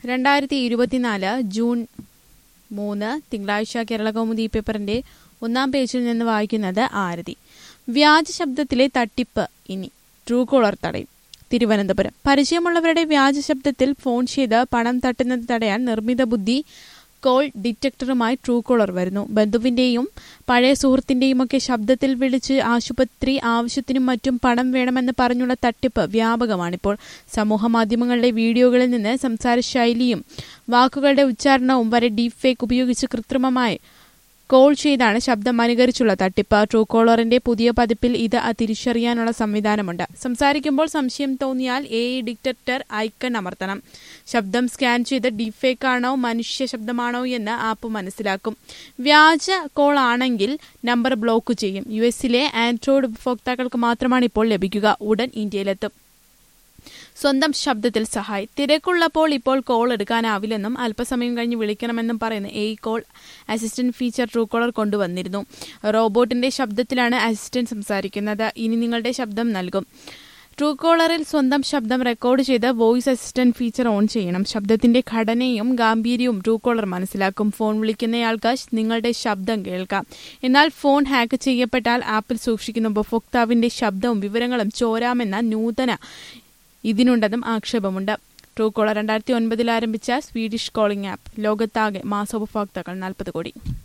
2024 June 3 തിങ്കളാഴ്ച കേരളകൗമുദി പേപ്പറിന്റെ 1-ാം പേജിൽ നിന്ന് വായിക്കുന്നത് ആരതി. വ്യാജ ശബ്ദത്തിലെ തട്ടിപ്പ് ഇനി ട്രൂകോളർ തടയും. തിരുവനന്തപുരം. പരിചയമുള്ളവരുടെ വ്യാജ ശബ്ദത്തിൽ ഫോൺ ചെയ്ത് പണം തട്ടുന്നത് തടയാൻ നിർമ്മിത ബുദ്ധി കോൾ ഡിറ്റക്ടറുമായി ട്രൂകോളർ വരുന്നു. ബന്ധുവിന്റെയും പഴയ സുഹൃത്തിന്റെയുമൊക്കെ ശബ്ദത്തിൽ വിളിച്ച് ആശുപത്രി ആവശ്യത്തിനും മറ്റും പണം വേണമെന്ന് പറഞ്ഞുള്ള തട്ടിപ്പ് വ്യാപകമാണിപ്പോൾ. സമൂഹമാധ്യമങ്ങളിലെ വീഡിയോകളിൽ നിന്ന് സംസാര ശൈലിയും വാക്കുകളുടെ ഉച്ചാരണവും വരെ ഡീപ് ഫേക്ക് ഉപയോഗിച്ച് കൃത്രിമമായി കോൾ ചെയ്താണ് ശബ്ദം അനുകരിച്ചുള്ള തട്ടിപ്പ്. ട്രൂകോളറിന്റെ പുതിയ പതിപ്പിൽ ഇത് തിരിച്ചറിയാനുള്ള സംവിധാനമുണ്ട്. സംസാരിക്കുമ്പോൾ സംശയം തോന്നിയാൽ AI ഡിറ്റക്ടർ ഐക്കൺ അമർത്തണം. ശബ്ദം സ്കാൻ ചെയ്ത് ഡീപ് ഫേക്ക് ആണോ മനുഷ്യ ശബ്ദമാണോ എന്ന് ആപ്പ് മനസ്സിലാക്കും. വ്യാജ കോൾ ആണെങ്കിൽ നമ്പർ ബ്ലോക്ക് ചെയ്യും. US-ലെ ആൻഡ്രോയിഡ് ഉപഭോക്താക്കൾക്ക് മാത്രമാണ് ഇപ്പോൾ ലഭിക്കുക. ഉടൻ ഇന്ത്യയിലെത്തും. സ്വന്തം ശബ്ദത്തിൽ സഹായി. തിരക്കുള്ളപ്പോൾ ഇപ്പോൾ കോൾ എടുക്കാനാവില്ലെന്നും അല്പസമയം കഴിഞ്ഞ് വിളിക്കണമെന്നും പറയുന്ന AI call assistant feature Truecaller കൊണ്ടുവന്നിരുന്നു. റോബോട്ടിന്റെ ശബ്ദത്തിലാണ് അസിസ്റ്റന്റ് സംസാരിക്കുന്നത്. ഇനി നിങ്ങളുടെ ശബ്ദം നൽകും. ട്രൂകോളറിൽ സ്വന്തം ശബ്ദം റെക്കോർഡ് ചെയ്ത് വോയിസ് അസിസ്റ്റന്റ് ഫീച്ചർ ഓൺ ചെയ്യണം. ശബ്ദത്തിന്റെ ഘടനയും ഗാംഭീര്യവും ട്രൂകോളർ മനസ്സിലാക്കും. ഫോൺ വിളിക്കുന്നയാൾക്ക് നിങ്ങളുടെ ശബ്ദം കേൾക്കാം. എന്നാൽ ഫോൺ ഹാക്ക് ചെയ്യപ്പെട്ടാൽ ആപ്പിൽ സൂക്ഷിക്കുന്ന ഉപഭോക്താവിന്റെ ശബ്ദവും വിവരങ്ങളും ചോരാമെന്ന നൂതന ഇതിനുണ്ടെന്നും ആക്ഷേപമുണ്ട്. ട്രൂകോളർ 2009 ആരംഭിച്ച സ്വീഡിഷ് കോളിംഗ് ആപ്പ്. ലോകത്താകെ മാസോപഭോക്താക്കൾ 40 കോടി.